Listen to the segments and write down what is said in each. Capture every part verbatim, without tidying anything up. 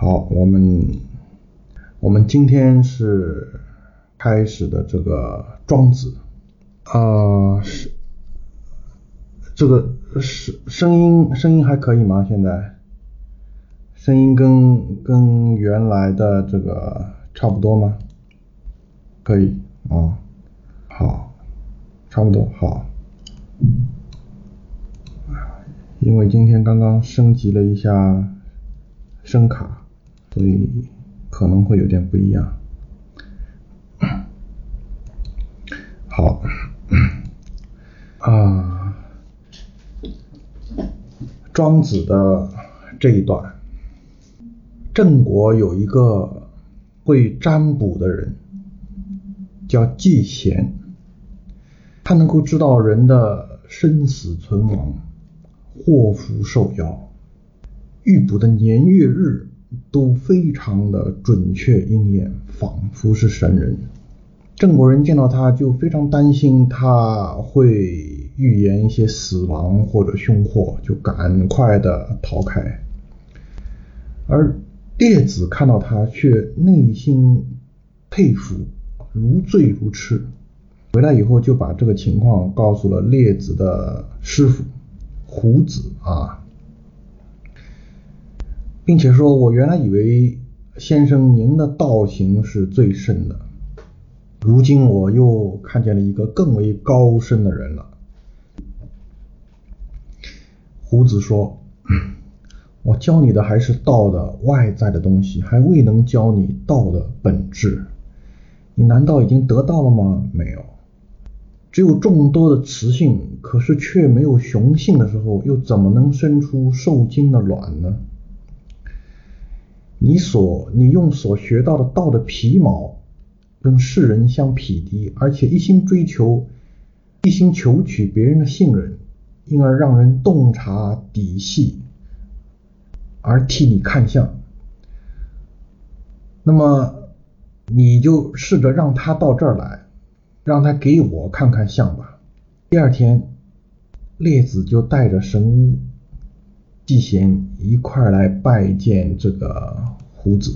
好，我们我们今天是开始的这个庄子啊、呃，是这个是声音声音还可以吗？现在声音跟跟原来的这个差不多吗？可以啊、哦，好，差不多好。因为今天刚刚升级了一下声卡，所以可能会有点不一样。好啊，庄子的这一段，郑国有一个会占卜的人，叫季贤，他能够知道人的生死存亡、祸福寿夭，预卜的年月日都非常的准确应验，仿佛是神人。郑国人见到他就非常担心他会预言一些死亡或者凶祸，就赶快的逃开。而列子看到他却内心佩服，如醉如痴。回来以后就把这个情况告诉了列子的师傅胡子啊，并且说，我原来以为先生您的道行是最深的，如今我又看见了一个更为高深的人了。胡子说，我教你的还是道的外在的东西，还未能教你道的本质。你难道已经得到了吗？没有。只有众多的雌性，可是却没有雄性的时候，又怎么能生出受精的卵呢？你所你用所学到的道的皮毛跟世人相匹敌，而且一心追求一心求取别人的信任，因而让人洞察底细而替你看相。那么你就试着让他到这儿来，让他给我看看相吧。第二天，列子就带着神巫季贤一块来拜见这个胡子。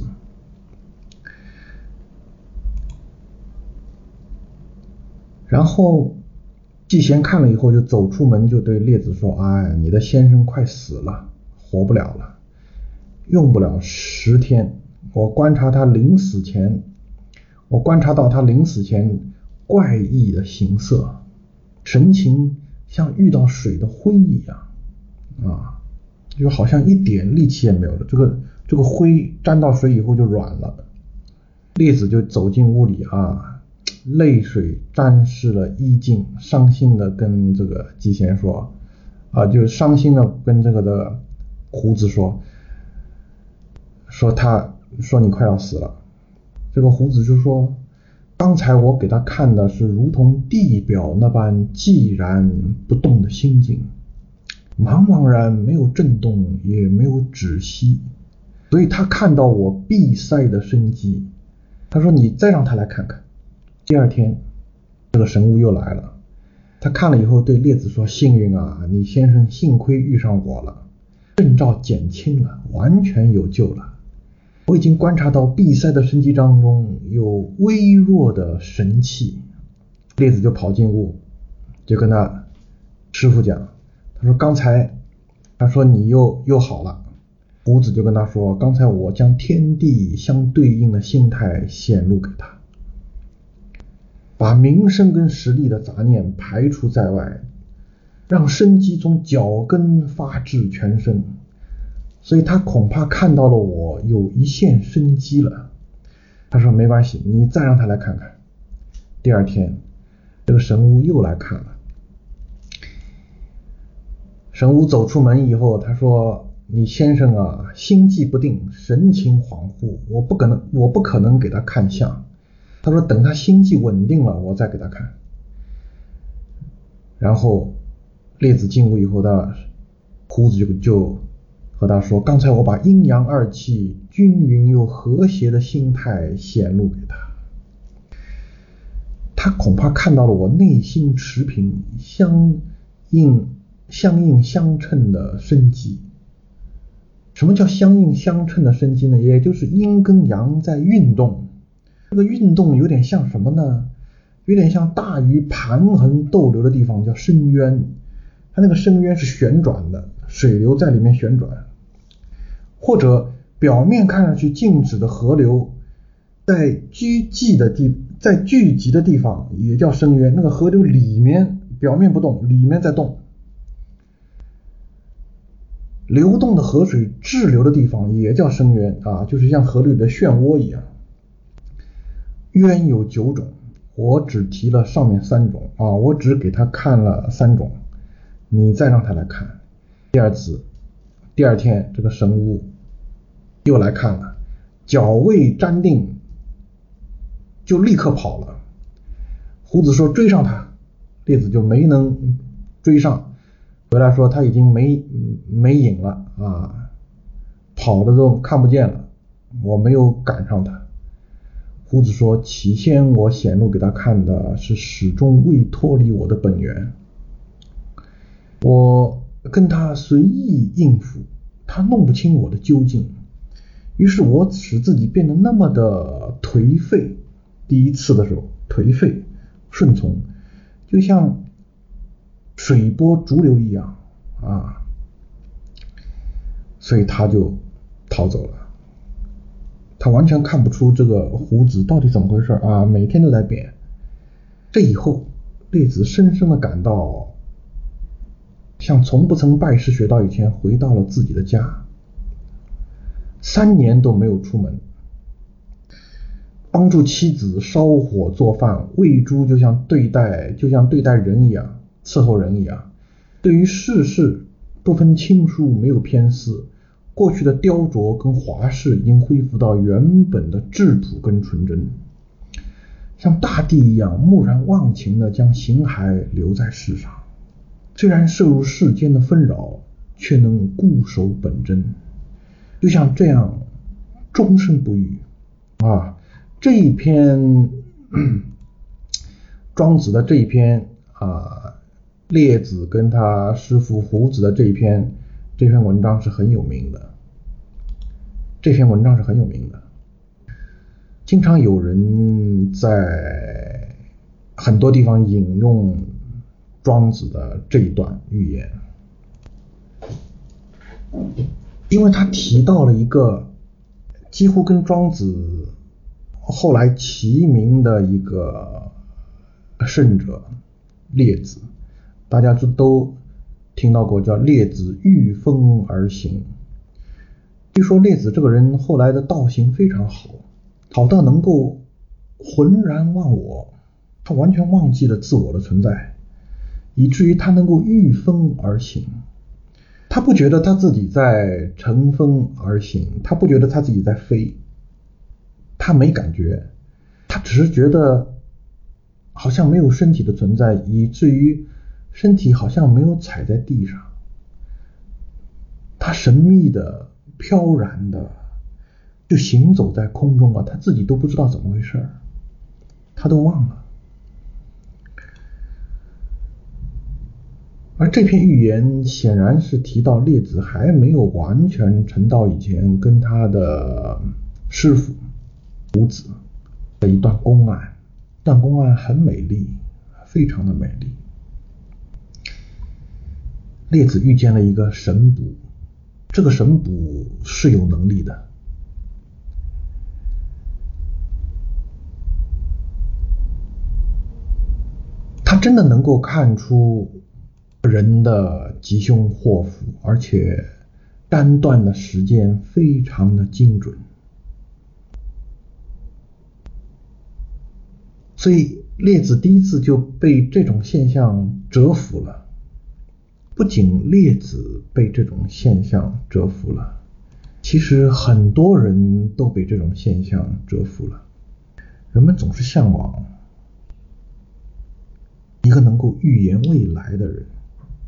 然后季贤看了以后就走出门，就对列子说，哎，你的先生快死了，活不了了，用不了十天。我观察他临死前我观察到他临死前怪异的形色，神情像遇到水的灰一样啊，就好像一点力气也没有了，这个这个灰沾到水以后就软了。列子就走进屋里啊，泪水沾湿了衣襟，伤心的跟这个季贤说啊，就伤心的跟这个的胡子说说他说你快要死了。这个胡子就说，刚才我给他看的是如同地表那般寂然不动的心境，茫茫然没有震动也没有止息，所以他看到我闭塞的生机。他说你再让他来看看。第二天这个神巫又来了，他看了以后对列子说，幸运啊，你先生幸亏遇上我了，症兆减轻了，完全有救了。我已经观察到闭塞的生机当中有微弱的神气。列子就跑进屋，就跟他师傅讲，他说刚才他说你又又好了。胡子就跟他说，刚才我将天地相对应的心态显露给他，把名声跟实力的杂念排除在外，让生机从脚跟发至全身，所以他恐怕看到了我有一线生机了。他说没关系，你再让他来看看。第二天这个神巫又来看了。神巫走出门以后，他说，你先生啊，心悸不定，神情恍惚，我不可能我不可能给他看相。他说等他心悸稳定了我再给他看。然后列子进屋以后，他胡子就就和他说，刚才我把阴阳二气均匀又和谐的心态显露给他，他恐怕看到了我内心持平相应相应相称的生机。 什么叫相映相称的生机呢？也就是阴跟阳在运动。这个运动有点像什么呢？有点像大鱼盘横逗留的地方叫深渊，它那个深渊是旋转的，水流在里面旋转。或者表面看上去静止的河流，在聚集的地在聚集的地方也叫深渊，那个河流里面表面不动，里面在动。流动的河水滞留的地方也叫深渊啊，就是像河流里的漩涡一样。渊有九种，我只提了上面三种啊，我只给他看了三种，你再让他来看。第二次，第二天这个神巫又来看了，脚未沾定就立刻跑了。胡子说追上他，列子就没能追上，回来说他已经没没影了啊，跑的都看不见了，我没有赶上他。胡子说起先我显露给他看的是始终未脱离我的本源，我跟他随意应付，他弄不清我的究竟，于是我使自己变得那么的颓废。第一次的时候颓废顺从，就像水波逐流一样啊，所以他就逃走了。他完全看不出这个胡子到底怎么回事啊，每天都在变。这以后列子深深的感到像从不曾拜师学道以前回到了自己的家，三年都没有出门，帮助妻子烧火做饭，喂猪就像对待就像对待人一样，伺候人一样。对于世事不分亲疏，没有偏私，过去的雕琢跟华饰已经恢复到原本的质朴跟纯真，像大地一样木然忘情的将形骸留在世上。虽然涉入世间的纷扰，却能固守本真，就像这样终身不渝啊。这一篇庄子的这一篇啊，列子跟他师父胡子的这一篇这篇文章是很有名的，这篇文章是很有名的。经常有人在很多地方引用庄子的这一段寓言，因为他提到了一个几乎跟庄子后来齐名的一个圣者列子，大家都听到过，叫列子御风而行。据说列子这个人后来的道行非常好，好到能够浑然忘我，他完全忘记了自我的存在，以至于他能够御风而行。他不觉得他自己在乘风而行，他不觉得他自己在飞，他没感觉，他只是觉得好像没有身体的存在，以至于身体好像没有踩在地上。他神秘的飘然的就行走在空中啊，他自己都不知道怎么回事，他都忘了。而这篇寓言显然是提到列子还没有完全成道以前，跟他的师父胡子的一段公案。这段公案很美丽，非常的美丽。列子遇见了一个神捕，这个神捕是有能力的，他真的能够看出人的吉凶祸福，而且单断的时间非常的精准。所以列子第一次就被这种现象折服了。不仅列子被这种现象折服了，其实很多人都被这种现象折服了。人们总是向往一个能够预言未来的人。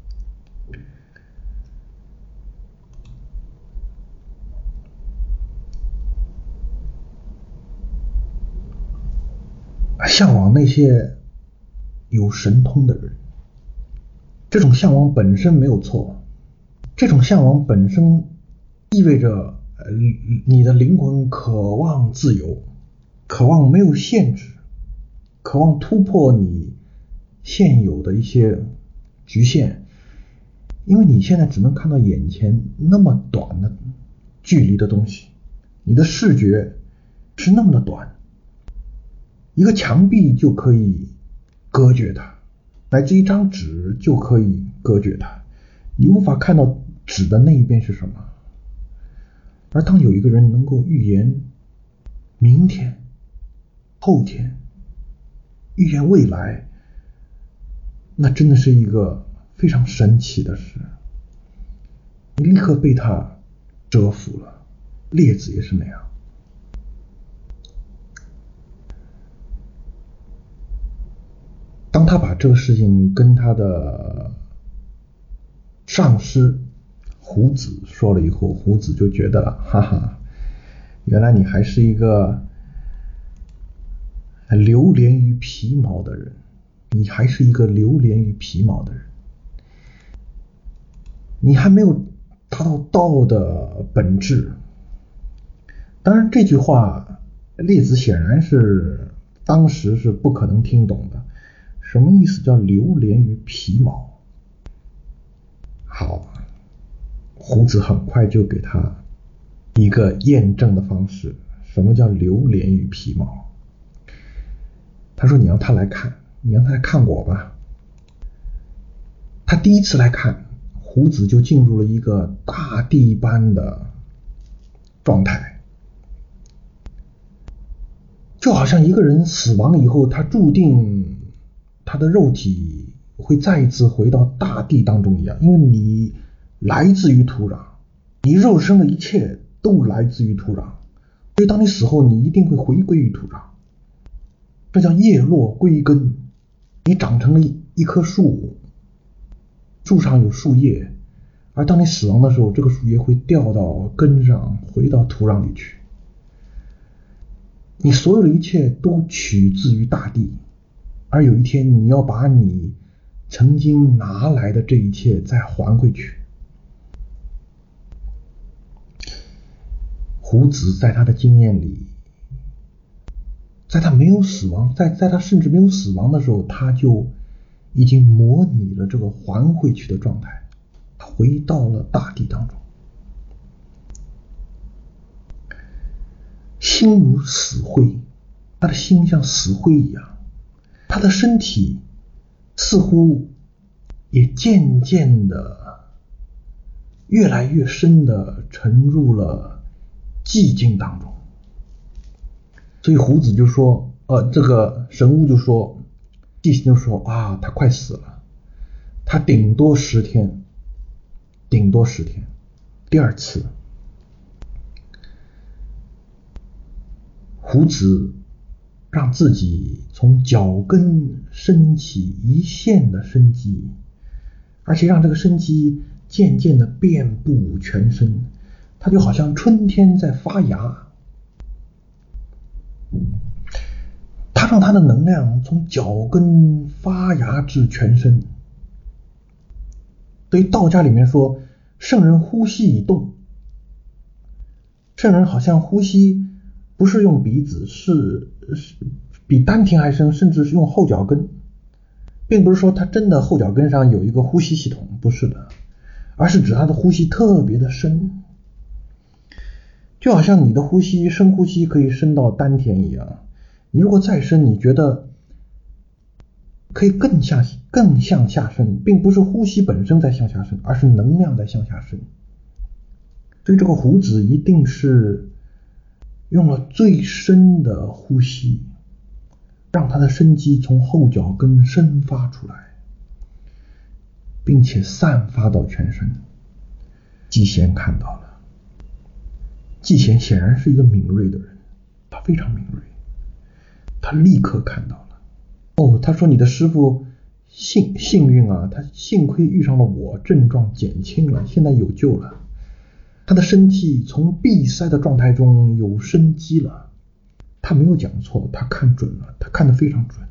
向往那些有神通的人，这种向往本身没有错，这种向往本身意味着呃你的灵魂渴望自由，渴望没有限制，渴望突破你现有的一些局限，因为你现在只能看到眼前那么短的距离的东西，你的视觉是那么的短，一个墙壁就可以隔绝它，乃至一张纸就可以隔绝它，你无法看到纸的那一边是什么。而当有一个人能够预言明天、后天，预言未来，那真的是一个非常神奇的事，你立刻被他折服了。列子也是那样。当他把这个事情跟他的上司胡子说了以后，胡子就觉得哈哈，原来你还是一个流连于皮毛的人，你还是一个流连于皮毛的人，你还没有达到道的本质。当然这句话列子显然是当时是不可能听懂的，什么意思叫流连于皮毛？好，胡子很快就给他一个验证的方式，什么叫流连于皮毛？他说你让他来看，你让他来看我吧。他第一次来看，胡子就进入了一个大地般的状态，就好像一个人死亡以后，他注定他的肉体会再一次回到大地当中一样，因为你来自于土壤，你肉身的一切都来自于土壤，所以当你死后，你一定会回归于土壤。这叫叶落归根，你长成了一棵树，树上有树叶，而当你死亡的时候，这个树叶会掉到根上，回到土壤里去。你所有的一切都取自于大地，而有一天你要把你曾经拿来的这一切再还回去。胡子在他的经验里，在他没有死亡，在在他甚至没有死亡的时候，他就已经模拟了这个还回去的状态，他回到了大地当中。心如死灰，他的心像死灰一样，他的身体似乎也渐渐的越来越深的沉入了寂静当中。所以胡子就说呃，这个神巫就说，地心就说啊，他快死了，他顶多十天，顶多十天。第二次胡子让自己从脚跟升起一线的生机，而且让这个生机渐渐的遍布全身，它就好像春天在发芽。它让它的能量从脚跟发芽至全身。所以道家里面说，圣人呼吸以动，圣人好像呼吸不是用鼻子，是是比丹田还深，甚至是用后脚跟，并不是说他真的后脚跟上有一个呼吸系统，不是的，而是指他的呼吸特别的深，就好像你的呼吸深呼吸可以深到丹田一样，你如果再深，你觉得可以更向更向下深，并不是呼吸本身在向下深，而是能量在向下深。所以这个胡子一定是用了最深的呼吸，让他的生机从后脚跟生发出来，并且散发到全身。季贤看到了，季贤显然是一个敏锐的人，他非常敏锐，他立刻看到了。哦，他说你的师父幸幸运啊，他幸亏遇上了我，症状减轻了，现在有救了。他的身体从闭塞的状态中有生机了，他没有讲错，他看准了，他看得非常准。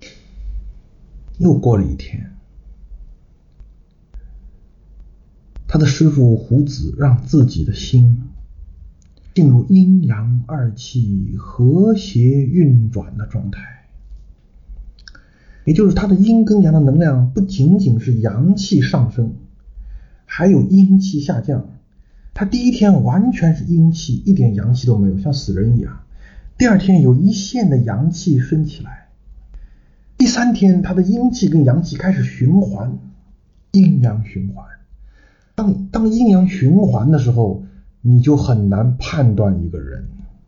又过了一天， 他的师父胡子让自己的心进入阴阳二气和谐运转的状态，也就是他的阴跟阳的能量不仅仅是阳气上升，还有阴气下降。他第一天完全是阴气，一点阳气都没有，像死人一样。第二天有一线的阳气升起来，第三天他的阴气跟阳气开始循环，阴阳循环。当当阴阳循环的时候，你就很难判断一个人，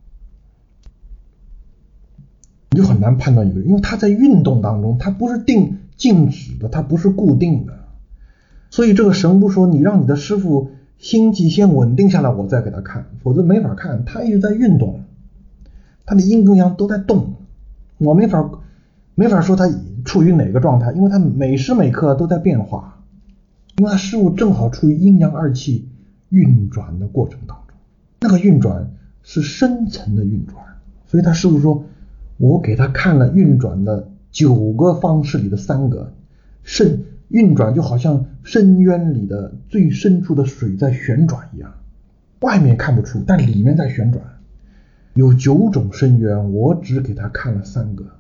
你就很难判断一个人，因为他在运动当中，他不是定静止的，他不是固定的。所以这个神巫说，你让你的师父心气先稳定下来，我再给他看，否则没法看。他一直在运动，他的阴跟阳都在动，我没法没法说他处于哪个状态，因为他每时每刻都在变化，因为他师父正好处于阴阳二气运转的过程当中，那个运转是深层的运转。所以他师父说，我给他看了运转的九个方式里的三个，深运转就好像深渊里的最深处的水在旋转一样，外面看不出，但里面在旋转。有九种深渊，我只给他看了三个。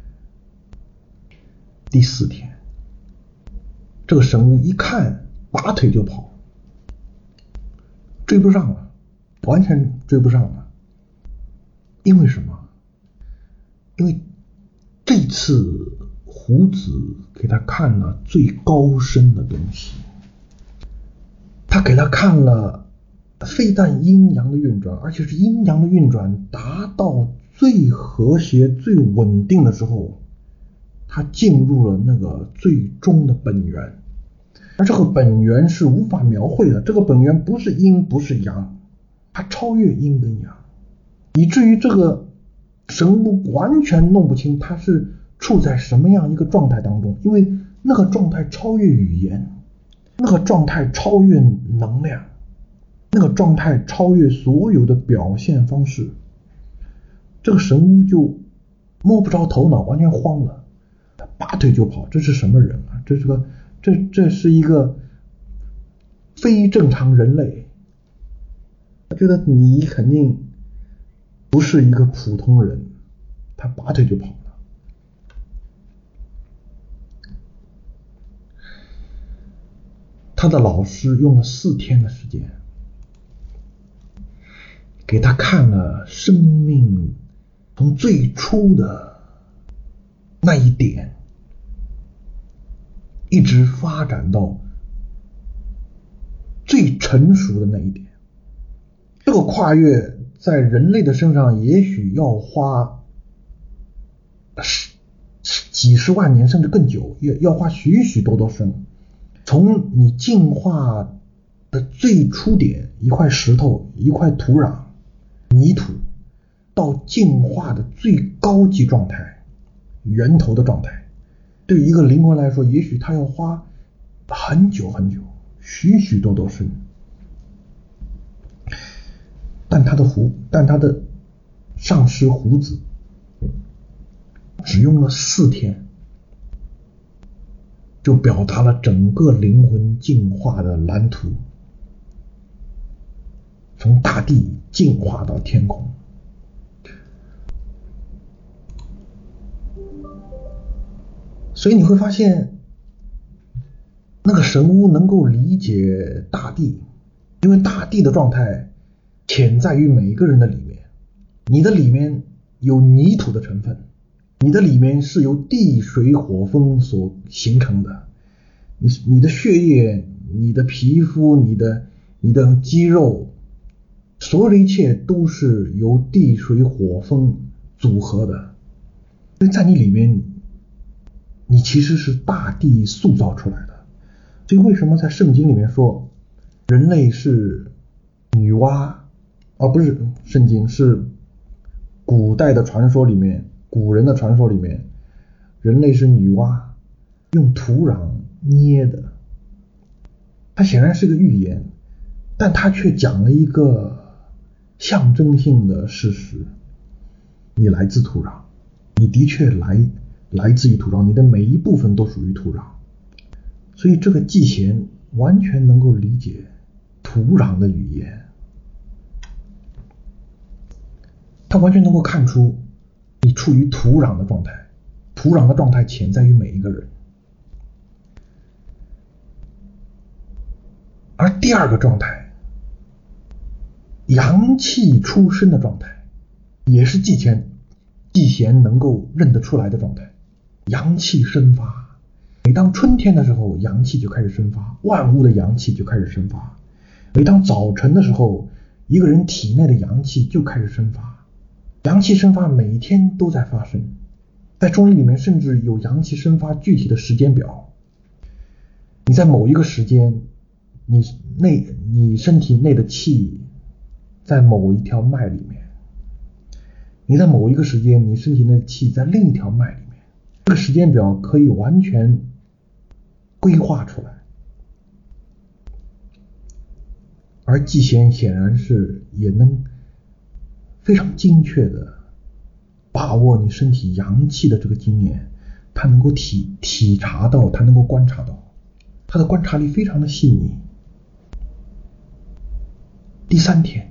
第四天，这个神巫一看，拔腿就跑，追不上了，完全追不上了。因为什么？因为这次胡子给他看了最高深的东西，他给他看了非但阴阳的运转，而且是阴阳的运转达到最和谐最稳定的时候，他进入了那个最终的本源。而这个本源是无法描绘的，这个本源不是阴不是阳，它超越阴跟阳，以至于这个神巫完全弄不清他是处在什么样一个状态当中，因为那个状态超越语言，那个状态超越能量，那个状态超越所有的表现方式。这个神巫就摸不着头脑，完全慌了，他拔腿就跑。这是什么人啊？这是个这这是一个非正常人类。他觉得你肯定不是一个普通人，他拔腿就跑了。他的老师用了四天的时间，给他看了生命从最初的那一点，一直发展到最成熟的那一点。这个跨越在人类的身上也许要花几十万年甚至更久，也要花许许多多生。从你进化的最初点，一块石头一块土壤泥土，到进化的最高级状态源头的状态，对于一个灵魂来说，也许它要花很久很久，许许多多生。但他的胡但他的上师胡子只用了四天，就表达了整个灵魂进化的蓝图，从大地进化到天空。所以你会发现，那个神巫能够理解大地，因为大地的状态潜在于每一个人的里面。你的里面有泥土的成分，你的里面是由地水火风所形成的，你你的血液、你的皮肤、你的你的肌肉，所有的一切都是由地水火风组合的。所以在你里面，你其实是大地塑造出来的。所以为什么在圣经里面说人类是女娲，而、啊、不是圣经，是古代的传说里面，古人的传说里面，人类是女娲用土壤捏的。它显然是个寓言，但它却讲了一个象征性的事实：你来自土壤，你的确来来自于土壤，你的每一部分都属于土壤。所以这个季贤完全能够理解土壤的语言，它完全能够看出你处于土壤的状态，土壤的状态潜在于每一个人。而第二个状态，阳气出生的状态，也是季贤季贤能够认得出来的状态。阳气生发，每当春天的时候，阳气就开始生发，万物的阳气就开始生发。每当早晨的时候，一个人体内的阳气就开始生发。阳气生发每天都在发生，在中医里面甚至有阳气生发具体的时间表。你在某一个时间，你内你身体内的气在某一条脉里面，你在某一个时间，你身体内的气在另一条脉里面。这个时间表可以完全规划出来。而季贤显然是也能非常精确的把握你身体阳气的这个经验，他能够体体察到，他能够观察到，他的观察力非常的细腻。第三天，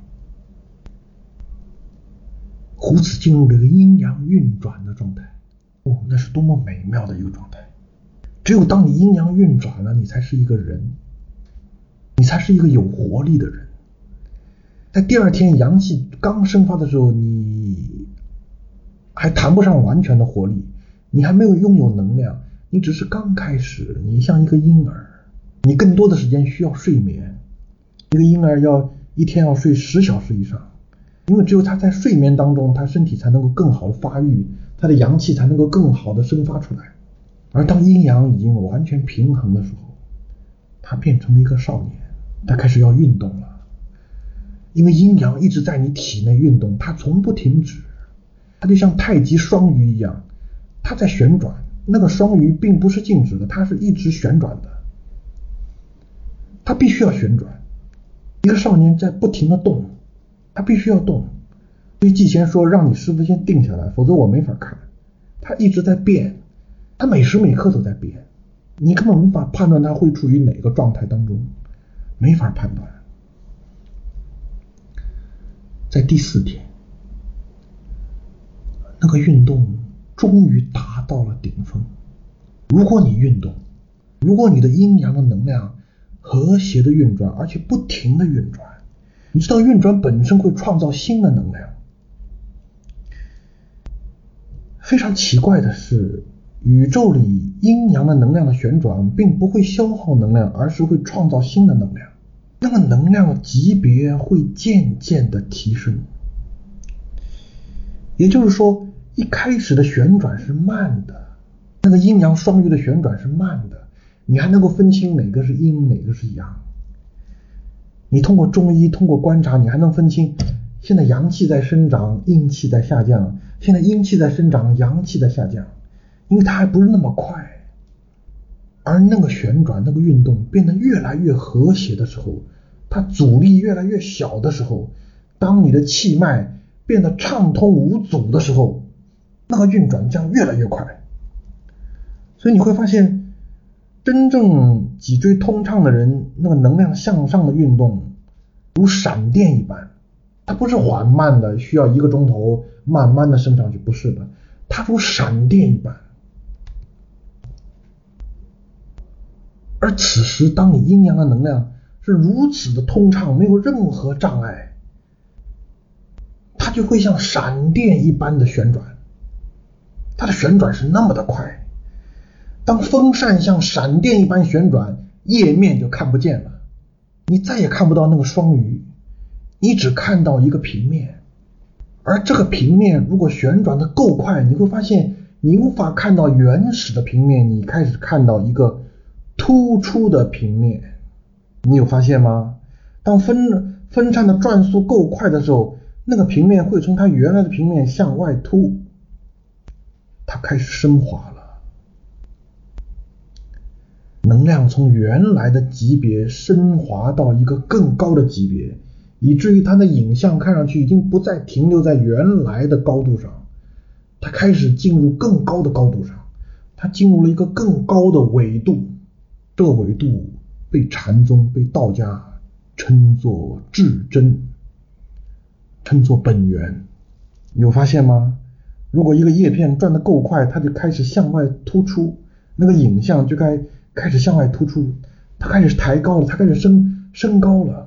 胡子进入了一个阴阳运转的状态。哦，那是多么美妙的一个状态！只有当你阴阳运转了，你才是一个人，你才是一个有活力的人。在第二天阳气刚生发的时候，你还谈不上完全的活力，你还没有拥有能量，你只是刚开始，你像一个婴儿，你更多的时间需要睡眠。一个婴儿要一天要睡十小时以上，因为只有他在睡眠当中，他身体才能够更好的发育，他的阳气才能够更好的生发出来。而当阴阳已经完全平衡的时候，他变成了一个少年，他开始要运动了。因为阴阳一直在你体内运动，它从不停止，它就像太极双鱼一样，它在旋转。那个双鱼并不是静止的，它是一直旋转的，它必须要旋转。一个少年在不停的动，他必须要动。所以季贤说，让你师父先定下来，否则我没法看。他一直在变，他每时每刻都在变，你根本无法判断他会处于哪个状态当中，没法判断。在第四天，那个运动终于达到了顶峰。如果你运动，如果你的阴阳的能量和谐的运转，而且不停的运转，你知道运转本身会创造新的能量。非常奇怪的是，宇宙里阴阳的能量的旋转并不会消耗能量，而是会创造新的能量。那个能量级别会渐渐的提升。也就是说，一开始的旋转是慢的，那个阴阳双鱼的旋转是慢的，你还能够分清哪个是阴哪个是阳。你通过中医，通过观察，你还能分清现在阳气在生长，阴气在下降，现在阴气在生长，阳气在下降，因为它还不是那么快。而那个旋转，那个运动变得越来越和谐的时候，它阻力越来越小的时候，当你的气脉变得畅通无阻的时候，那个运转将越来越快。所以你会发现，真正脊椎通畅的人，那个能量向上的运动如闪电一般，它不是缓慢的需要一个钟头慢慢的升上去，不是的，它如闪电一般。而此时当你阴阳的能量是如此的通畅，没有任何障碍，它就会像闪电一般的旋转，它的旋转是那么的快。当风扇像闪电一般旋转，叶面就看不见了，你再也看不到那个双鱼，你只看到一个平面。而这个平面如果旋转的够快，你会发现你无法看到原始的平面，你开始看到一个突出的平面。你有发现吗？当分分散的转速够快的时候，那个平面会从它原来的平面向外凸，它开始升华了。能量从原来的级别升华到一个更高的级别，以至于它的影像看上去已经不再停留在原来的高度上，它开始进入更高的高度上，它进入了一个更高的纬度。这个纬度被禅宗被道家称作至真，称作本源。有发现吗？如果一个叶片转得够快，它就开始向外突出，那个影像就该开始向外突出，它开始抬高了，它开始升升高了。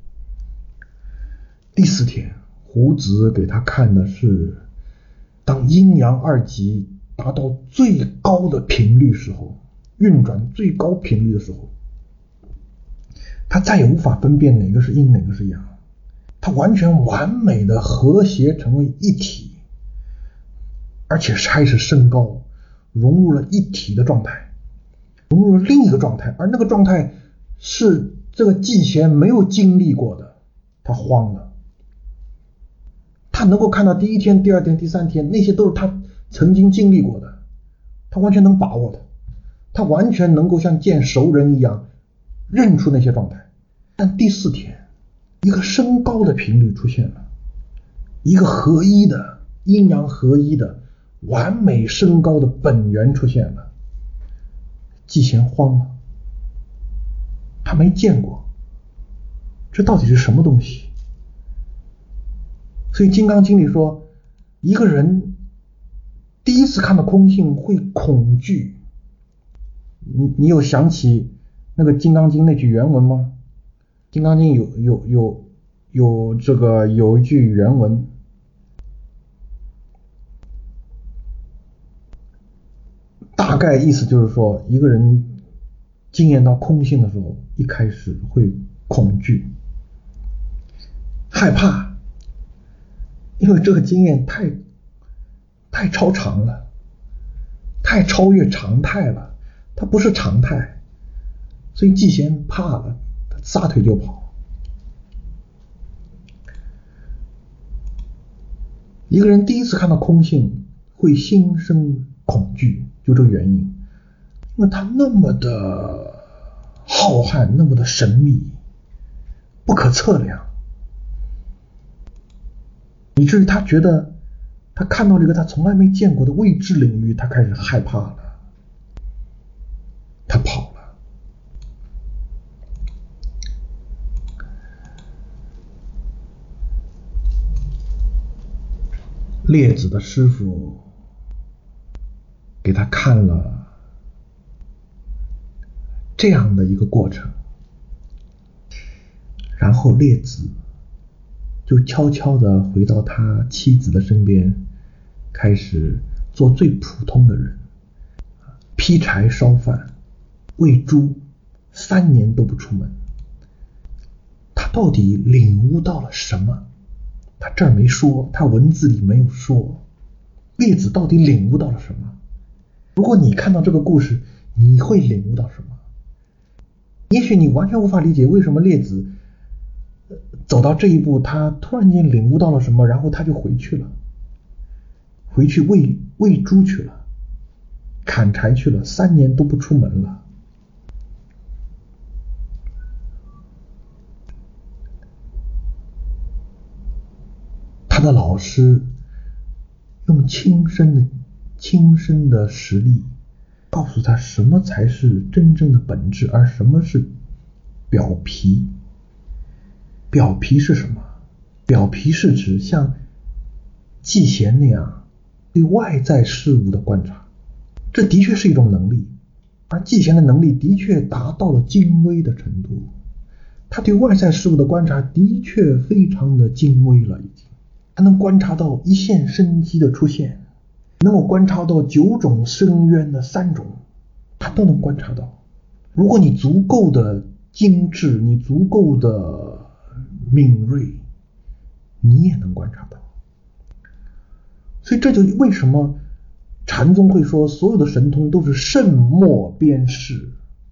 第四天，胡子给他看的是当阴阳二极达到最高的频率时候，运转最高频率的时候，他再也无法分辨哪个是阴哪个是阳，它完全完美的和谐成为一体，而且开始升高，融入了一体的状态，融入了另一个状态，而那个状态是这个季贤没有经历过的。他慌了，他能够看到第一天、第二天、第三天，那些都是他曾经经历过的，他完全能把握的，他完全能够像见熟人一样认出那些状态。但第四天，一个升高的频率出现了，一个合一的阴阳合一的完美升高的本源出现了。季贤慌了，他没见过，这到底是什么东西？所以《金刚经》里说，一个人第一次看到空性会恐惧。你你有想起那个《金刚经》那句原文吗？《金刚经》有有有有这个有一句原文，大概意思就是说，一个人经验到空性的时候，一开始会恐惧、害怕，因为这个经验太太超常了，太超越常态了，它不是常态，所以季贤怕了，他撒腿就跑。一个人第一次看到空性会心生恐惧，就这个原因，因为它那么的浩瀚，那么的神秘，不可测量，以至于他觉得他看到了一个他从来没见过的未知领域，他开始害怕了，他跑了。列子的师傅给他看了这样的一个过程，然后列子就悄悄地回到他妻子的身边，开始做最普通的人，劈柴烧饭喂猪，三年都不出门。他到底领悟到了什么？他这儿没说，他文字里没有说，列子到底领悟到了什么？如果你看到这个故事，你会领悟到什么？也许你完全无法理解为什么列子走到这一步，他突然间领悟到了什么，然后他就回去了，回去喂喂猪去了，砍柴去了，三年都不出门了。他的老师用亲身的亲身的实力告诉他什么才是真正的本质，而什么是表皮。表皮是什么？表皮是指像季贤那样对外在事物的观察，这的确是一种能力，而季贤的能力的确达到了精微的程度，他对外在事物的观察的确非常的精微了，已经他能观察到一线生机的出现，能够观察到九种深渊的三种，他都能观察到。如果你足够的精致，你足够的敏锐，你也能观察到。所以这就为什么禅宗会说所有的神通都是圣默边识。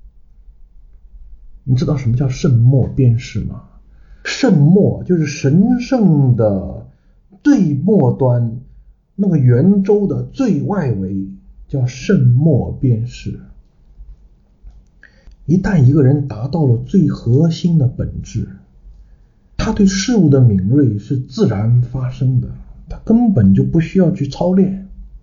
你知道什么叫圣默边识吗？圣默就是神圣的最末端，那个圆周的最外围叫圣默边识。一旦一个人达到了最核心的本质，他对事物的敏锐是自然发生的，他根本就不需要去操练。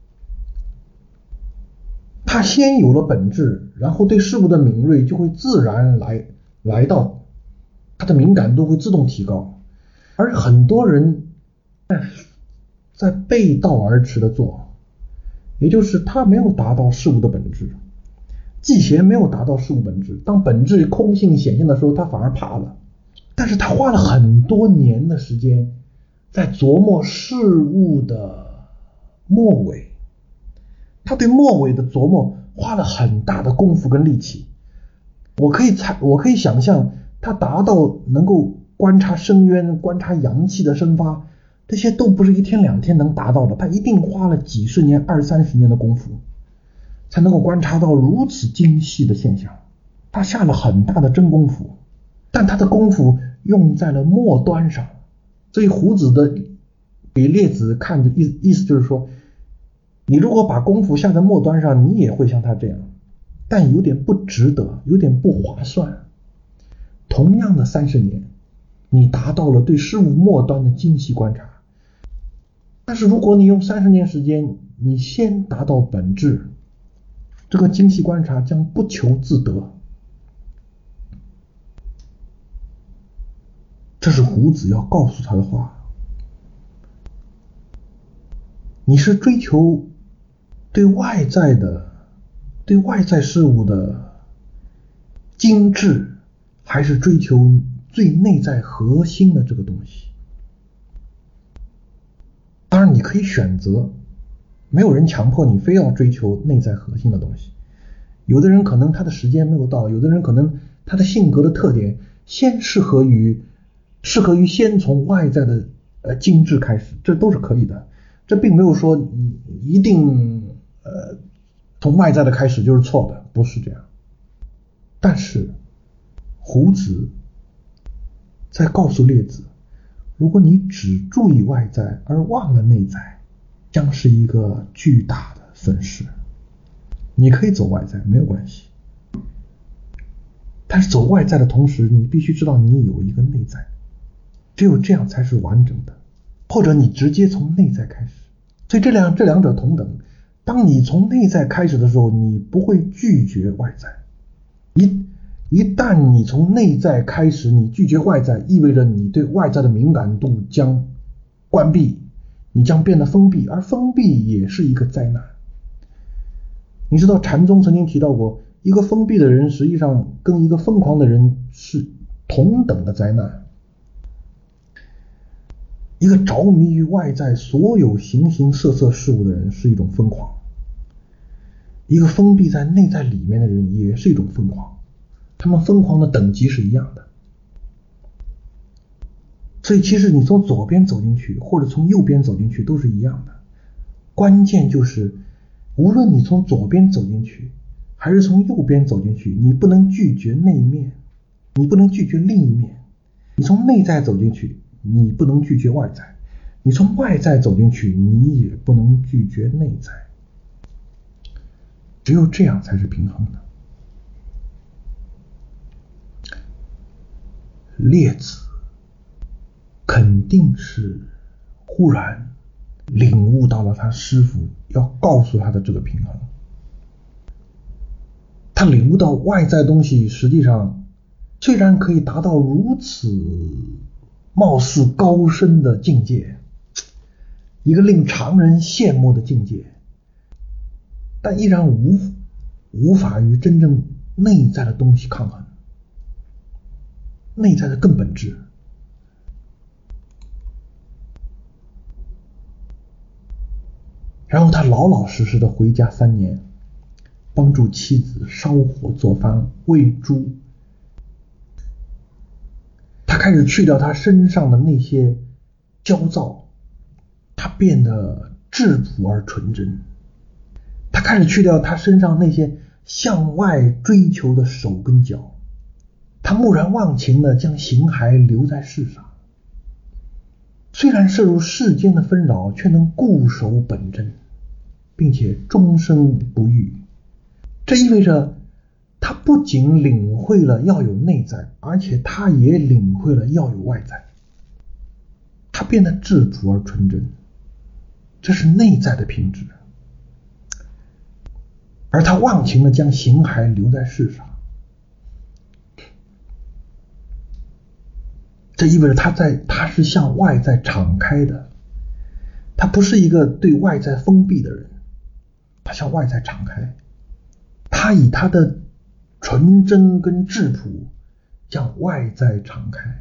他先有了本质，然后对事物的敏锐就会自然来来到他的敏感度会自动提高。而很多人在在背道而驰的做，也就是他没有达到事物的本质，季贤没有达到事物本质，当本质空性显现的时候，他反而怕了。但是他花了很多年的时间在琢磨事物的末尾，他对末尾的琢磨花了很大的功夫跟力气。我可以猜，我可以想象，他达到能够观察深渊、观察阳气的生发，这些都不是一天两天能达到的，他一定花了几十年、二三十年的功夫，才能够观察到如此精细的现象。他下了很大的真功夫，但他的功夫用在了末端上。所以胡子的给列子看的意意思就是说，你如果把功夫下在末端上，你也会像他这样，但有点不值得，有点不划算。同样的三十年，你达到了对事物末端的精细观察，但是如果你用三十年时间，你先达到本质，这个精细观察将不求自得。这是胡子要告诉他的话。你是追求对外在的对外在事物的精致，还是追求最内在核心的这个东西？当然你可以选择，没有人强迫你非要追求内在核心的东西。有的人可能他的时间没有到，有的人可能他的性格的特点先适合于适合于先从外在的呃精致开始，这都是可以的。这并没有说你一定呃从外在的开始就是错的，不是这样。但是胡子在告诉列子，如果你只注意外在而忘了内在，将是一个巨大的损失。你可以走外在没有关系，但是走外在的同时，你必须知道你有一个内在，只有这样才是完整的。或者你直接从内在开始，所以这两这两者同等。当你从内在开始的时候，你不会拒绝外在。一一旦你从内在开始，你拒绝外在，意味着你对外在的敏感度将关闭，你将变得封闭，而封闭也是一个灾难。你知道禅宗曾经提到过，一个封闭的人实际上跟一个疯狂的人是同等的灾难。一个着迷于外在所有形形色色事物的人是一种疯狂，一个封闭在内在里面的人也是一种疯狂，他们疯狂的等级是一样的。所以其实你从左边走进去或者从右边走进去都是一样的，关键就是无论你从左边走进去还是从右边走进去，你不能拒绝那一面，你不能拒绝另一面。你从内在走进去，你不能拒绝外在，你从外在走进去，你也不能拒绝内在。只有这样才是平衡的。列子肯定是忽然领悟到了他师父要告诉他的这个平衡。他领悟到外在东西实际上虽然可以达到如此貌似高深的境界，一个令常人羡慕的境界，但依然无无法与真正内在的东西抗衡，内在的更本质。然后他老老实实的回家三年，帮助妻子烧火做饭喂猪。他开始去掉他身上的那些焦躁，他变得质朴而纯真。他开始去掉他身上那些向外追求的手跟脚，他蓦然忘情地将形骸留在世上。虽然涉入世间的纷扰，却能固守本真，并且终生不渝。这意味着他不仅领会了要有内在，而且他也领会了要有外在。他变得质朴而纯真，这是内在的品质。而他忘情地将形骸留在世上。 这意味着他在他是向外在敞开的，他不是一个对外在封闭的人，他向外在敞开，他以他的纯真跟质朴向外在敞开。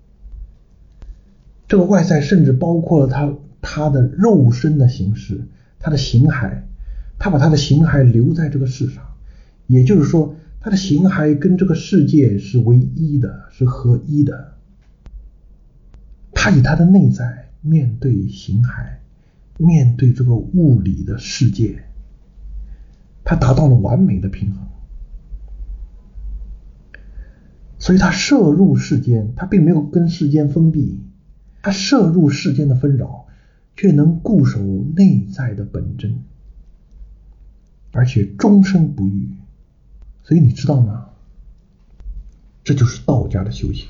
这个外在甚至包括了他他的肉身的形式，他的形骸，他把他的形骸留在这个世上，也就是说他的形骸跟这个世界是唯一的，是合一的。他以他的内在面对形骸，面对这个物理的世界，他达到了完美的平衡。所以他摄入世间，他并没有跟世间封闭，他摄入世间的纷扰，却能固守内在的本真，而且终身不渝。所以你知道吗？这就是道家的修行。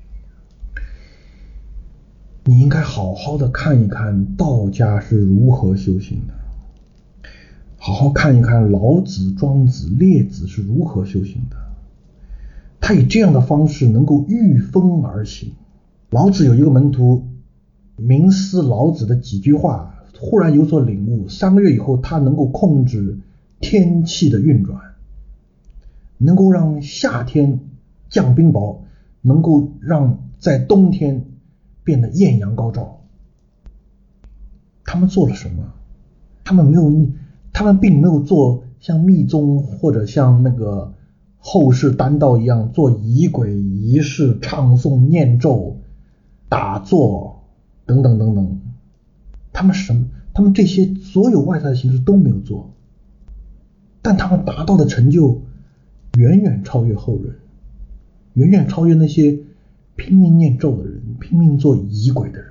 你应该好好的看一看道家是如何修行的，好好看一看老子、庄子、列子是如何修行的。他以这样的方式能够御风而行。老子有一个门徒冥思老子的几句话，忽然有所领悟，三个月以后他能够控制天气的运转，能够让夏天降冰雹，能够让在冬天变得艳阳高照。他们做了什么？他们没有，他们并没有做像密宗或者像那个后世丹道一样做仪轨仪式、唱诵念咒、打坐等等等等。他们什么？他们这些所有外在的形式都没有做，但他们达到的成就远远超越后人，远远超越那些拼命念咒的人，拼命做仪轨的人。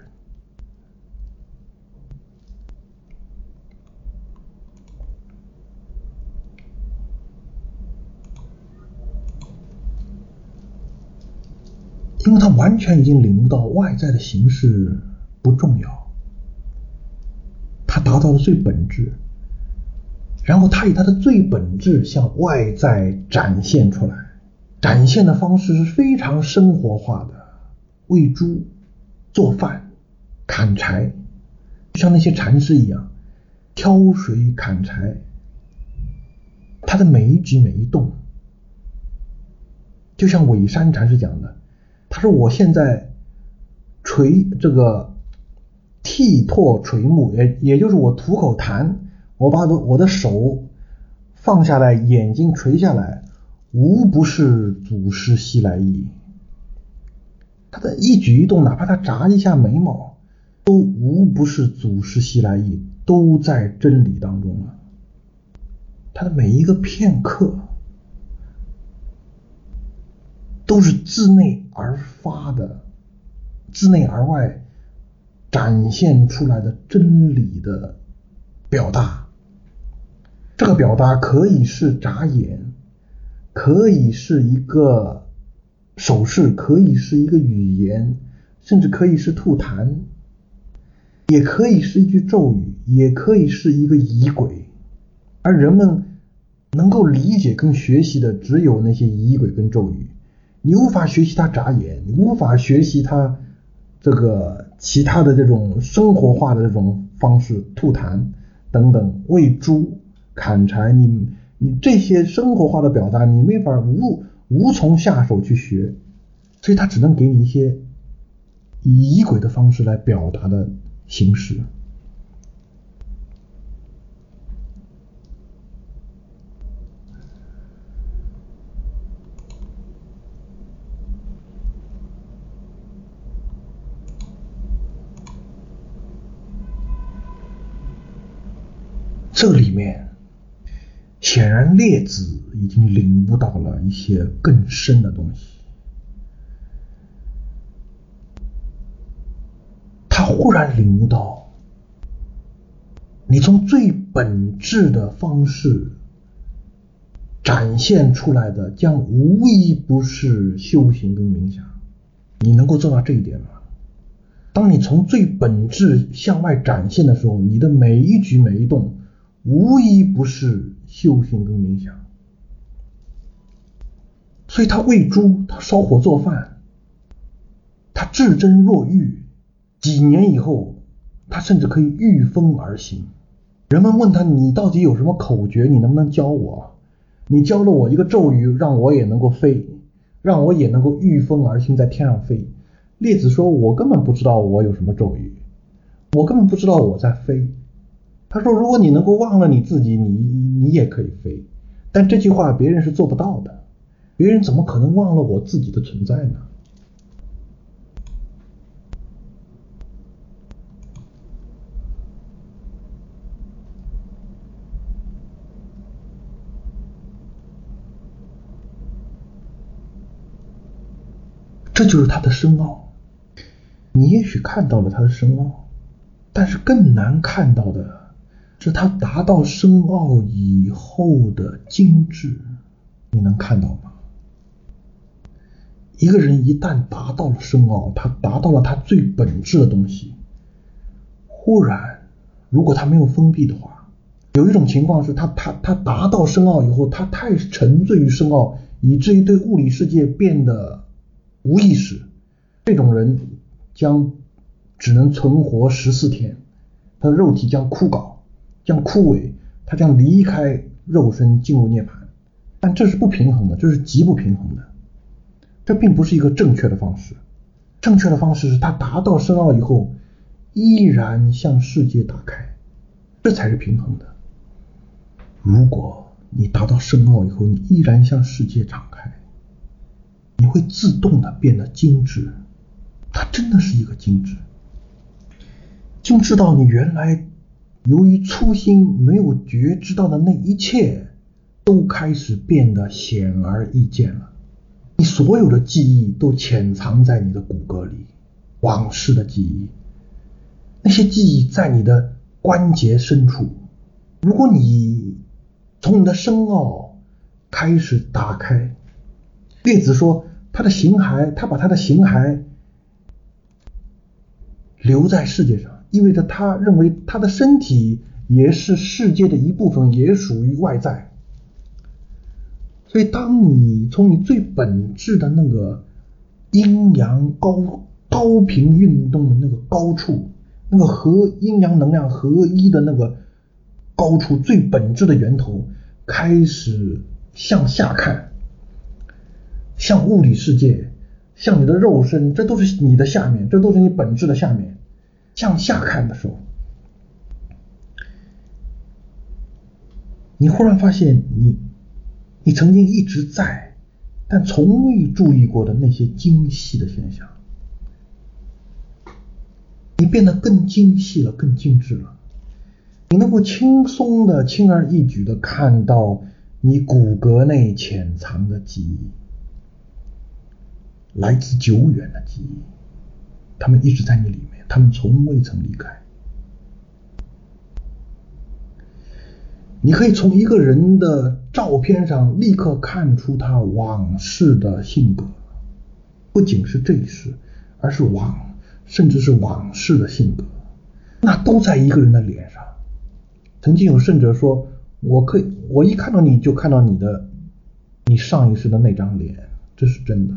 因为他完全已经领悟到外在的形式不重要，他达到了最本质，然后他以他的最本质向外在展现出来，展现的方式是非常生活化的，喂猪、做饭、砍柴，就像那些禅师一样挑水砍柴。他的每一举每一动，就像韦山禅师讲的，他说我现在垂这个剃拓垂目，也也就是我吐口痰，我把我的手放下来，眼睛垂下来，无不是祖师西来意。他的一举一动，哪怕他眨一下眉毛，都无不是祖师西来意，都在真理当中了。他的每一个片刻都是自内而发的，自内而外展现出来的真理的表达。这个表达可以是眨眼，可以是一个手势，可以是一个语言，甚至可以是吐痰，也可以是一句咒语，也可以是一个仪轨。而人们能够理解跟学习的只有那些仪轨跟咒语，你无法学习他眨眼，你无法学习他这个其他的这种生活化的这种方式，吐痰等等，喂猪、砍柴，你你这些生活化的表达，你没法无无从下手去学，所以他只能给你一些以仪轨的方式来表达的形式。这里面显然列子已经领悟到了一些更深的东西，他忽然领悟到，你从最本质的方式展现出来的将无一不是修行跟冥想。你能够做到这一点吗？当你从最本质向外展现的时候，你的每一举每一动无一不是修行跟冥想。所以他喂猪，他烧火做饭， 他至真若玉，几年以后他甚至可以御风而行。人们问他，你到底有什么口诀，你能不能教我？你教了我一个咒语，让我也能够飞，让我也能够御风而行，在天上飞。列子说，我根本不知道我有什么咒语，我根本不知道我在飞。他说，如果你能够忘了你自己，你你也可以飞。但这句话别人是做不到的，别人怎么可能忘了我自己的存在呢？这就是他的深奥。你也许看到了他的深奥，但是更难看到的是他达到深奥以后的精致。你能看到吗？一个人一旦达到了深奥，他达到了他最本质的东西，忽然如果他没有封闭的话，有一种情况是他他他达到深奥以后，他太沉醉于深奥，以至于对物理世界变得无意识。这种人将只能存活十四天，他的肉体将枯槁，将枯萎，他将离开肉身进入涅槃。但这是不平衡的，这是极不平衡的，这并不是一个正确的方式。正确的方式是他达到深奥以后依然向世界打开，这才是平衡的。如果你达到深奥以后你依然向世界敞开，你会自动的变得精致。它真的是一个精致，精致到你原来由于粗心没有觉知到的那一切都开始变得显而易见了。你所有的记忆都潜藏在你的骨骼里，往事的记忆，那些记忆在你的关节深处。如果你从你的深奥开始打开，列子说他的形骸，他把他的形骸留在世界上，意味着他认为他的身体也是世界的一部分，也属于外在。所以当你从你最本质的那个阴阳高高频运动的那个高处，那个和阴阳能量合一的那个高处，最本质的源头开始向下看，向物理世界，向你的肉身，这都是你的下面，这都是你本质的下面，向下看的时候，你忽然发现你你曾经一直在但从未注意过的那些精细的现象，你变得更精细了，更精致了。你能够轻松的轻而易举的看到你骨骼内潜藏的记忆，来自久远的记忆，他们一直在你里面，他们从未曾离开。你可以从一个人的照片上立刻看出他往事的性格，不仅是这一世，而是往甚至是往事的性格，那都在一个人的脸上。曾经有圣者说，我可以我一看到你就看到你的你上一世的那张脸，这是真的。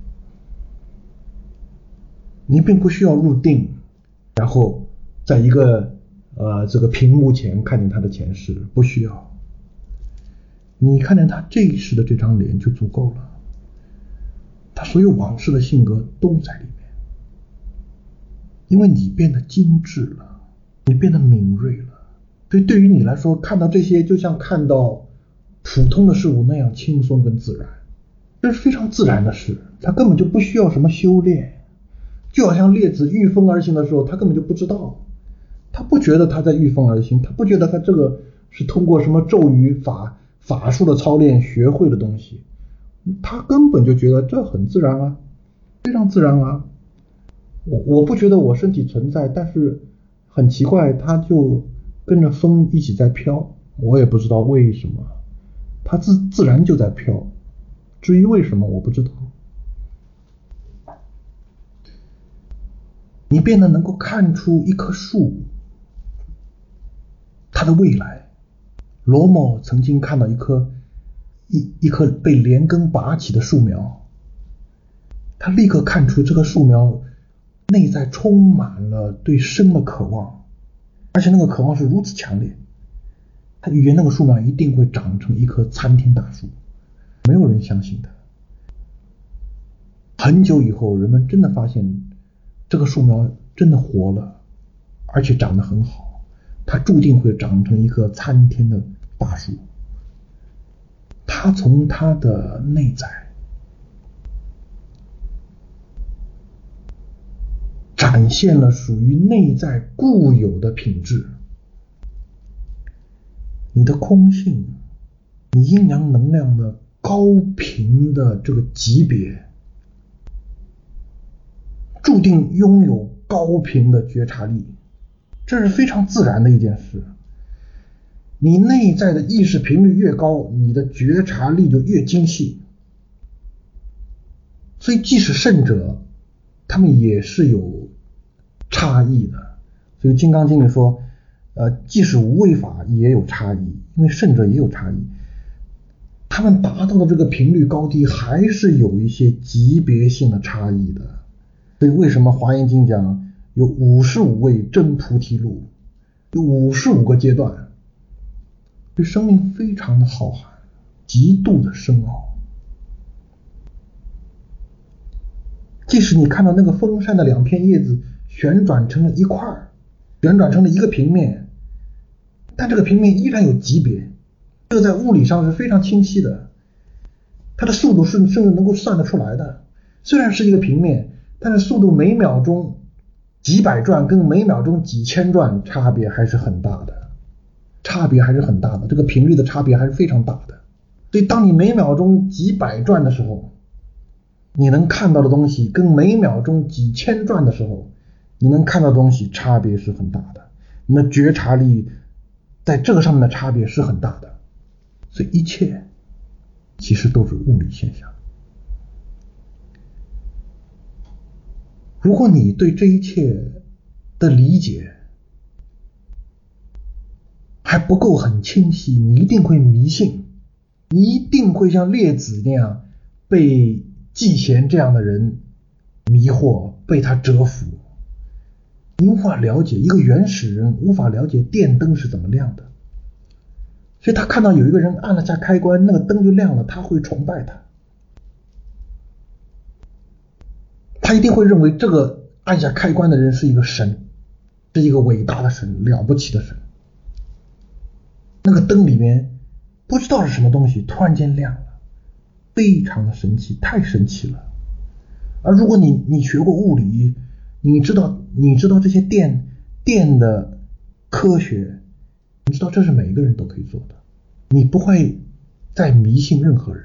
你并不需要入定，然后在一个呃这个屏幕前看见他的前世，不需要。你看见他这一世的这张脸就足够了，他所有往事的性格都在里面。因为你变得精致了，你变得敏锐了，所以对于你来说，看到这些就像看到普通的事物那样轻松跟自然，这是非常自然的事，他根本就不需要什么修炼。就好像列子御风而行的时候，他根本就不知道，他不觉得他在御风而行，他不觉得他这个是通过什么咒语法法术的操练学会的东西，他根本就觉得这很自然啊，非常自然啊。我我不觉得我身体存在，但是很奇怪，他就跟着风一起在飘，我也不知道为什么，他自自然就在飘，至于为什么我不知道。你变得能够看出一棵树它的未来。罗摩曾经看到一棵一一棵被连根拔起的树苗，他立刻看出这棵树苗内在充满了对生的渴望，而且那个渴望是如此强烈，他预言那个树苗一定会长成一棵参天大树。没有人相信的。很久以后，人们真的发现这个树苗真的活了，而且长得很好，它注定会长成一棵参天的大树。它从它的内在展现了属于内在固有的品质。你的空性，你阴阳能量的高频的这个级别，注定拥有高频的觉察力，这是非常自然的一件事。你内在的意识频率越高，你的觉察力就越精细。所以即使圣者，他们也是有差异的。所以《金刚经》里说，呃，即使无为法也有差异，因为圣者也有差异。他们达到的这个频率高低还是有一些级别性的差异的。所以为什么《华严经》讲有五十五位真菩提路，有五十五个阶段，对生命非常的浩瀚，极度的深奥。即使你看到那个风扇的两片叶子旋转成了一块，旋转成了一个平面，但这个平面依然有级别，这个在物理上是非常清晰的，它的速度是甚至能够算得出来的。虽然是一个平面，但是速度每秒钟几百转跟每秒钟几千转差别还是很大的，差别还是很大的，这个频率的差别还是非常大的。所以当你每秒钟几百转的时候，你能看到的东西跟每秒钟几千转的时候，你能看到的东西差别是很大的，你的觉察力在这个上面的差别是很大的。所以一切其实都是物理现象。如果你对这一切的理解还不够很清晰，你一定会迷信，你一定会像列子那样被季贤这样的人迷惑，被他折服。你无法了解，一个原始人无法了解电灯是怎么亮的，所以他看到有一个人按了下开关，那个灯就亮了，他会崇拜他，他一定会认为这个按下开关的人是一个神，是一个伟大的神，了不起的神。那个灯里面不知道是什么东西突然间亮了，非常的神奇，太神奇了。而如果你你学过物理，你知道你知道这些电电的科学，你知道这是每一个人都可以做的，你不会再迷信任何人。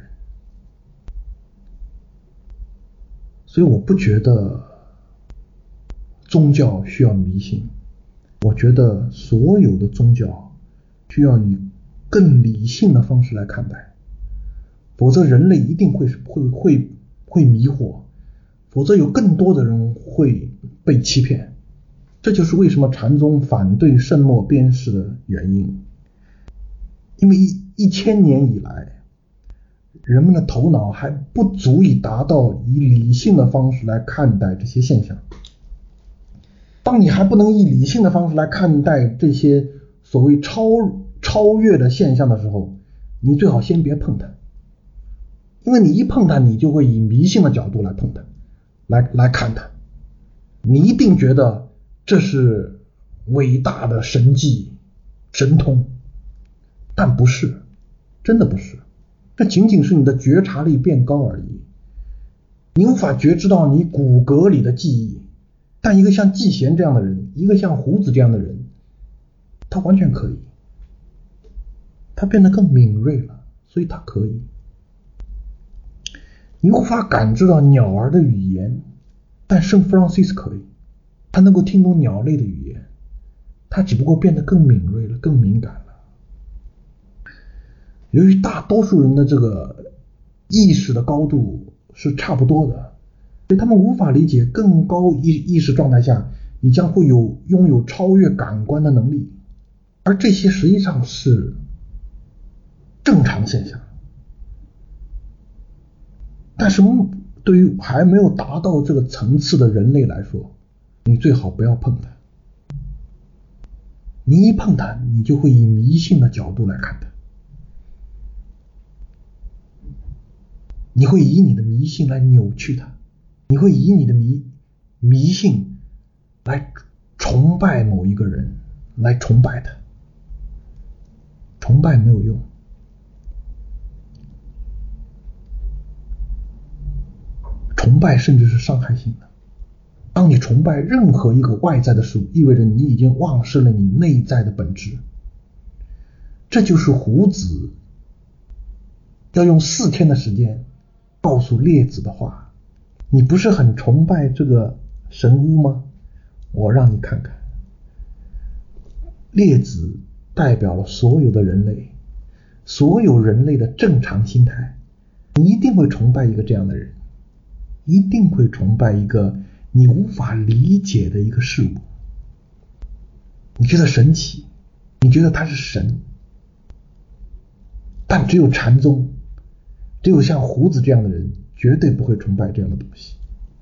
所以我不觉得宗教需要迷信，我觉得所有的宗教需要以更理性的方式来看待，否则人类一定会会会会迷惑，否则有更多的人会被欺骗。这就是为什么禅宗反对圣末边释的原因。因为一一千年以来，人们的头脑还不足以达到以理性的方式来看待这些现象。当你还不能以理性的方式来看待这些所谓超超越的现象的时候，你最好先别碰它，因为你一碰它，你就会以迷信的角度来碰它，来来看它，你一定觉得这是伟大的神迹神通，但不是，真的不是，这仅仅是你的觉察力变高而已。你无法觉知到你骨骼里的记忆，但一个像季贤这样的人，一个像胡子这样的人，他完全可以，他变得更敏锐了，所以他可以。你无法感知到鸟儿的语言，但圣 Francis 可以，他能够听懂鸟类的语言，他只不过变得更敏锐了，更敏感了。由于大多数人的这个意识的高度是差不多的，所以他们无法理解更高意意识状态下你将会有拥有超越感官的能力，而这些实际上是正常现象。但是对于还没有达到这个层次的人类来说， 你最好不要碰它。你一碰它，你就会以迷信的角度来看它，你会以你的迷信来扭曲它，你会以你的迷迷信来崇拜某一个人，来崇拜他。崇拜没有用，崇拜甚至是伤害性的。当你崇拜任何一个外在的事物，意味着你已经忘失了你内在的本质。这就是胡子要用四天的时间告诉列子的话。你不是很崇拜这个神巫吗？我让你看看，列子代表了所有的人类，所有人类的正常心态。你一定会崇拜一个这样的人，一定会崇拜一个你无法理解的一个事物。你觉得神奇，你觉得他是神，但只有禅宗，只有像胡子这样的人绝对不会崇拜这样的东西。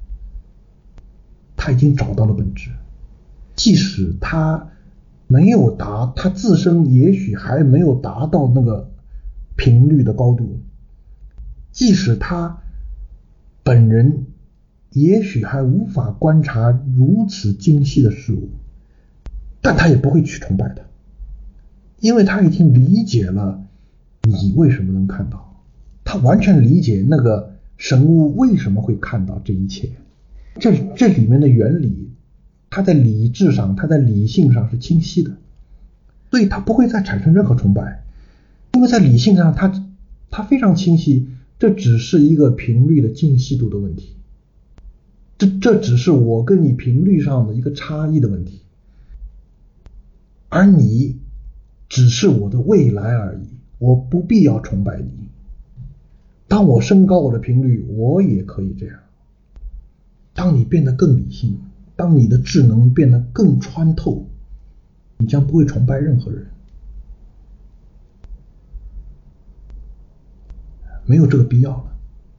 他已经找到了本质，即使他没有达，他自身也许还没有达到那个频率的高度，即使他本人也许还无法观察如此精细的事物，但他也不会去崇拜他，因为他已经理解了你为什么能看到，他完全理解那个神巫为什么会看到这一切。这这里面的原理，他在理智上，他在理性上是清晰的，所以他不会再产生任何崇拜，因为在理性上他他非常清晰，这只是一个频率的精细度的问题，这这只是我跟你频率上的一个差异的问题，而你只是我的未来而已，我不必要崇拜你。当我升高我的频率，我也可以这样。当你变得更理性，当你的智能变得更穿透，你将不会崇拜任何人，没有这个必要了。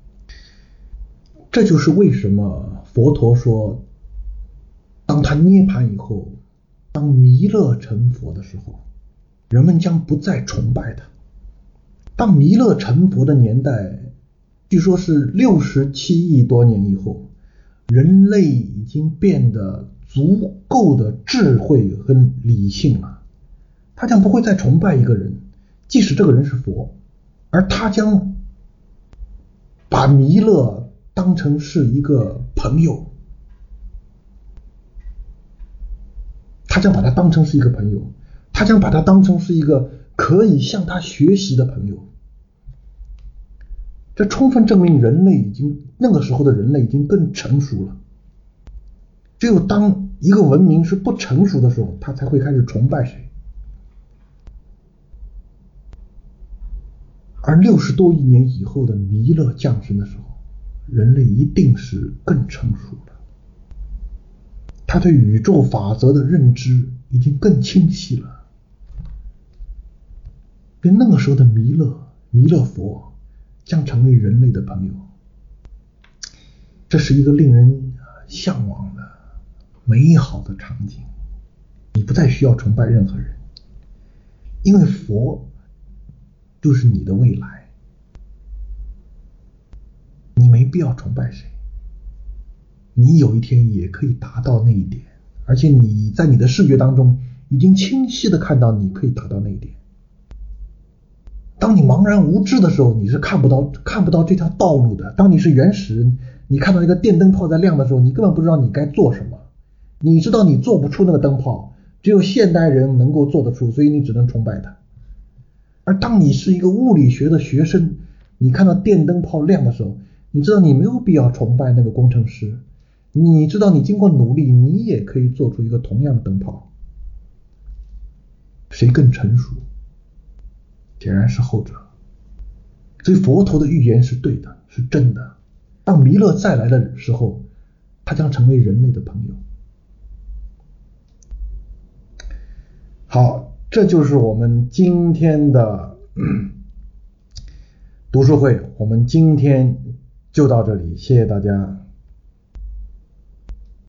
这就是为什么佛陀说，当他涅槃以后，当弥勒成佛的时候，人们将不再崇拜他。当弥勒成佛的年代，据说是六十七亿多年以后，人类已经变得足够的智慧和理性了，他将不会再崇拜一个人，即使这个人是佛，而他将把弥勒当成是一个朋友，他将把他当成是一个朋友，他将把他当成是一个可以向他学习的朋友。这充分证明人类已经，那个时候的人类已经更成熟了。只有当一个文明是不成熟的时候，他才会开始崇拜谁。而六十多亿年以后的弥勒降生的时候，人类一定是更成熟了，他对宇宙法则的认知已经更清晰了。跟那个时候的弥勒弥勒佛将成为人类的朋友，这是一个令人向往的美好的场景。你不再需要崇拜任何人，因为佛就是你的未来，你没必要崇拜谁，你有一天也可以达到那一点，而且你在你的视觉当中已经清晰的看到你可以达到那一点。当你茫然无知的时候，你是看不到看不到这条道路的。当你是原始人，你看到一个电灯泡在亮的时候，你根本不知道你该做什么。你知道你做不出那个灯泡，只有现代人能够做得出，所以你只能崇拜它。而当你是一个物理学的学生，你看到电灯泡亮的时候，你知道你没有必要崇拜那个工程师，你知道你经过努力，你也可以做出一个同样的灯泡。谁更成熟？显然是后者。所以佛陀的预言是对的，是真的。当弥勒再来的时候，他将成为人类的朋友。好，这就是我们今天的读书会，我们今天就到这里，谢谢大家。